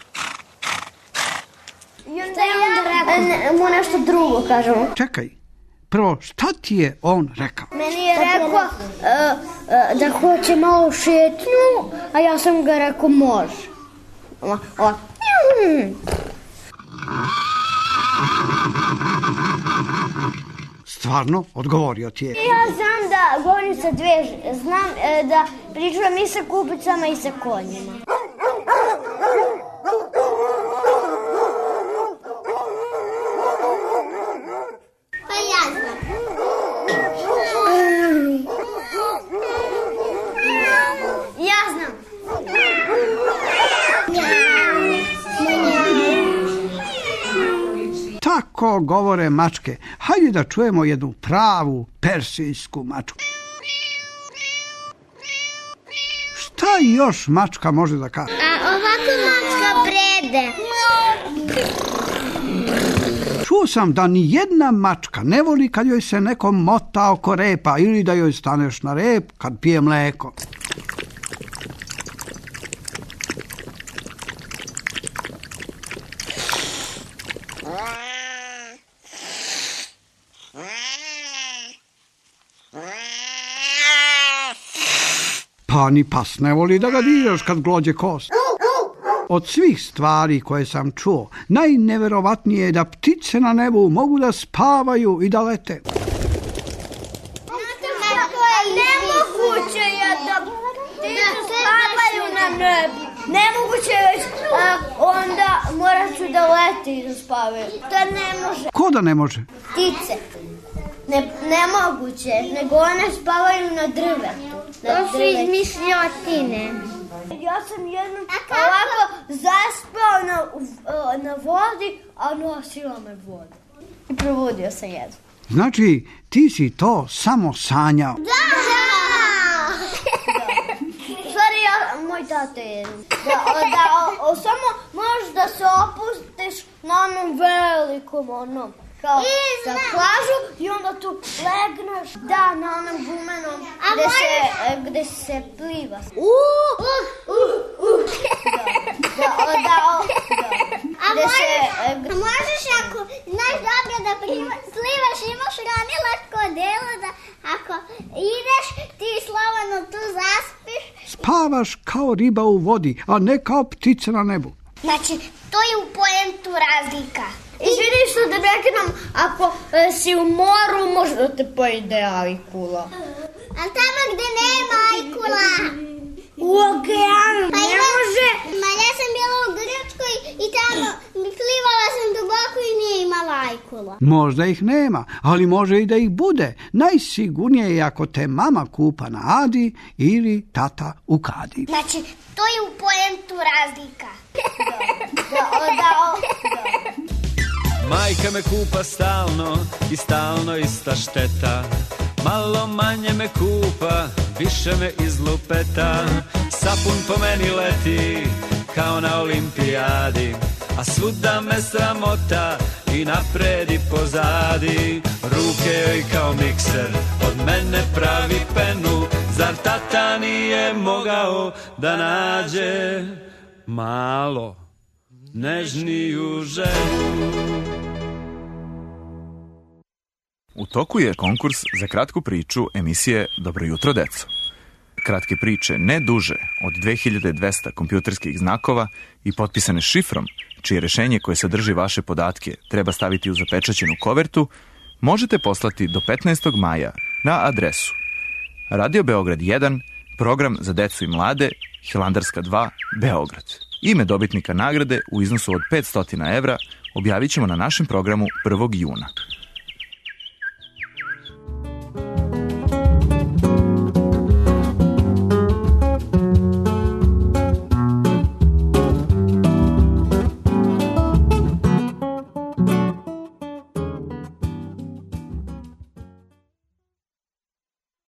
I onda ja mu nešto drugo kažemo. Čekaj, prvo šta ti je on rekao? Meni je rekao uh, uh, da hoće malo šetnju, a ja sam ga rekao može. Ova, ova. Stvarno, odgovorio ti je. Ja znam da govorim sa dve, znam e, da pričam i sa kupicama i sa konjima. Pa ja znam. Ja znam. Tako govore mačke. Hajde da čujemo jednu pravu persijsku mačku. Šta još mačka može da kaže? A ovako mačka brede. Čuo sam da ni jedna mačka ne voli kad joj se neko mota oko repa ili da joj staneš na rep kad pije mleko. Pa ni pas ne voli da ga diraš kad glođe kost. Od svih stvari koje sam čuo, najneverovatnije je da ptice na nebu mogu da spavaju i da lete. Nemoguće je da ptice spavaju na nebu. Nemoguće je već, a, onda morat ću da leti i da spavaju. To ne može. Ko da ne može? Ptice. Ne, nemoguće, nego one spavaju na drvetu. To su izmišljotine. Ja sam jednom ovako zaspao na, na vodi, a nosila me voda. I probudio se jednom. Znači, ti si to samo sanjao. Da! Stvari, ja, moj tata je da, da o, o, samo možeš da se opustiš na onom velikom onom. Kao za plažu i onda tu legneš, da, na onom gumenom gde se, gde se pliva. Uuu, uh, uh, uh. Da, da, da, da. A možeš, se, možeš ako znaš dobro da plivaš, imaš ranilačko delo da ako ideš ti slobodno tu zaspiš. Spavaš kao riba u vodi, a ne kao ptice na nebu. Znači, to je u poentu razlika. Izvini što da prekidam, ako e, si u moru, možda te pojede ajkula. Ali tamo gde nema ajkula. U okeanu, pa ne ima, može. Ma ja sam bila u Grčkoj i tamo plivala sam duboko i nije imala ajkula. Možda ih nema, ali može i da ih bude. Najsigurnije je ako te mama kupa na Adi ili tata u Kadi. Znači, to je u poentu razlika. Da, da, da, da. Majka me kupa stalno i stalno ista šteta. Malo manje me kupa, više me izlupeta. Sapun po meni leti kao na olimpijadi, a svuda me sramota i napred i pozadi. Ruke joj kao mikser, od mene pravi penu. Zar tata nije mogao da nađe malo nežniju ženu? U toku je konkurs za kratku priču emisije Dobro jutro, deco. Kratke priče ne duže od dve hiljade dvesta kompjuterskih znakova i potpisane šifrom, čije rešenje koje sadrži vaše podatke treba staviti u zapečaćenu kovertu, možete poslati do petnaestog maja na adresu Radio Beograd jedan, program za decu i mlade, Hilandarska dva, Beograd. Ime dobitnika nagrade u iznosu od petsto evra objavit ćemo na našem programu prvog juna.